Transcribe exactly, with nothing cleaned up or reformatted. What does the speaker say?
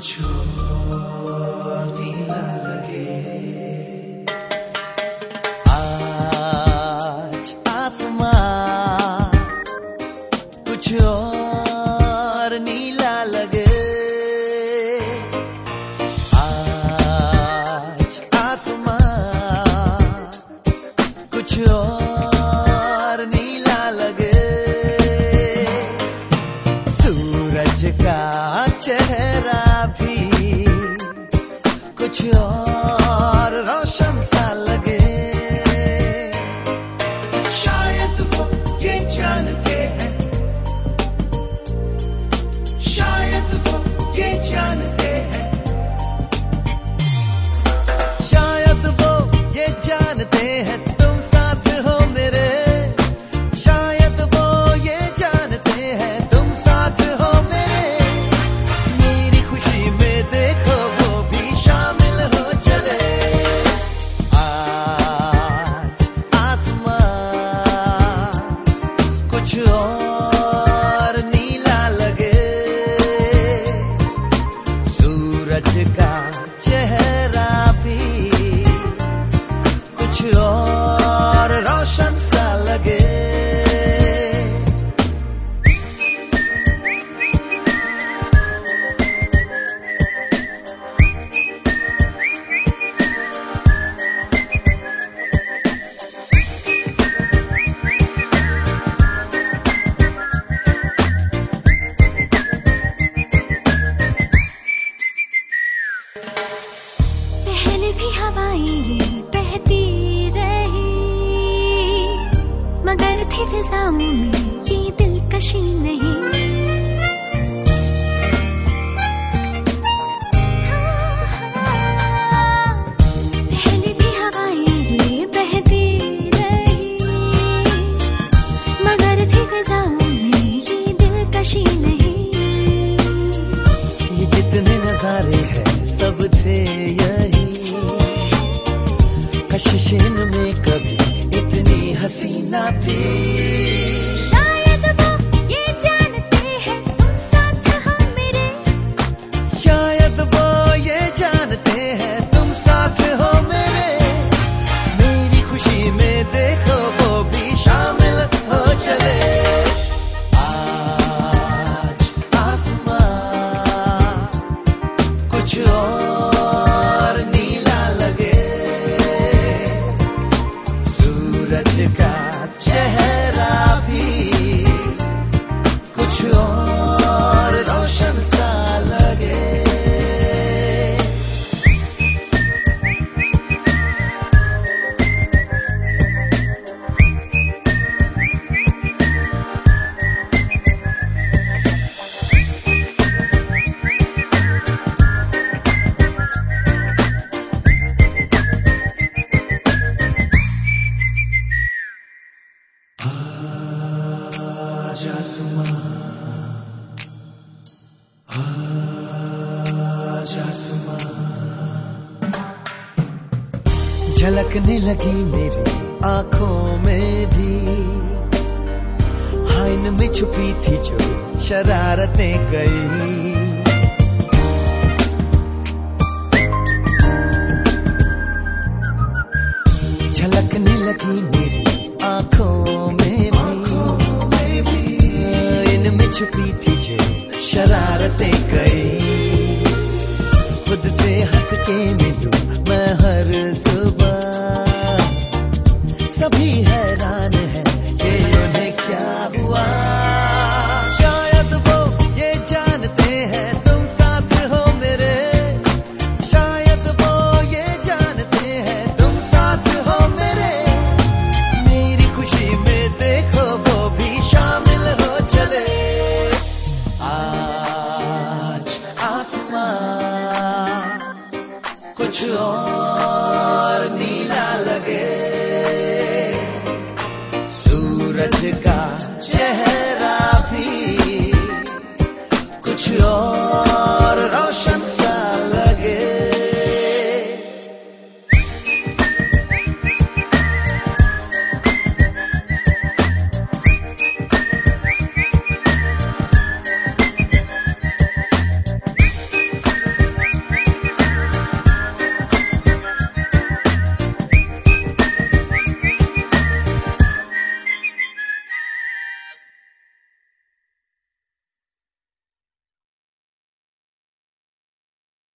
कुछ और नीला लगे। आज आसमां कुछ और नीला लगे। आज आसमां कुछ और नीला लगे। सूरज का चेहरा भी कुछ और रोशन सा लगे। शायद वो ये जानते हैं, शायद वो ये जानते हैं, शायद वो ये जानते हैं तुम साथ हो मेरे। शायद वो ये जानते हैं तुम साथ हो मेरे। मेरी खुशी में देखो वो भी शामिल हो चले। आज आसमां कुछ और नीला लगे। सूरज का चेहरा भी कुछ और रोशन सा लगे। पहले भी हवाएं बहती रही, मगर थी फिजाओं में ये दिलकशी नहीं। पहले भी हवाएं बहती रही, मगर थी फिजाओं में ये दिलकशी नहीं। ये जितने नजारे हैं सब थे यही। कशिश में कभी इतनी हसीना थी। शायद वो ये जानते हैं तुम साथ हो मेरे। शायद वो ये जानते हैं तुम साथ हो मेरे। मेरी खुशी में देखो वो भी शामिल हो चले। आज आसमां कुछ और नीला लगे। सूरज का चेहरा भी कुछ और रोशन सा लगे। आज आसमां, आज आसमां, झलकने लगी मेरी आंखों में भी। हाइन में छुपी थी जो शरारतें कई। झलकने लगी मेरी आंखों में भी। इनमें छुपी थी जो शरारतें कई।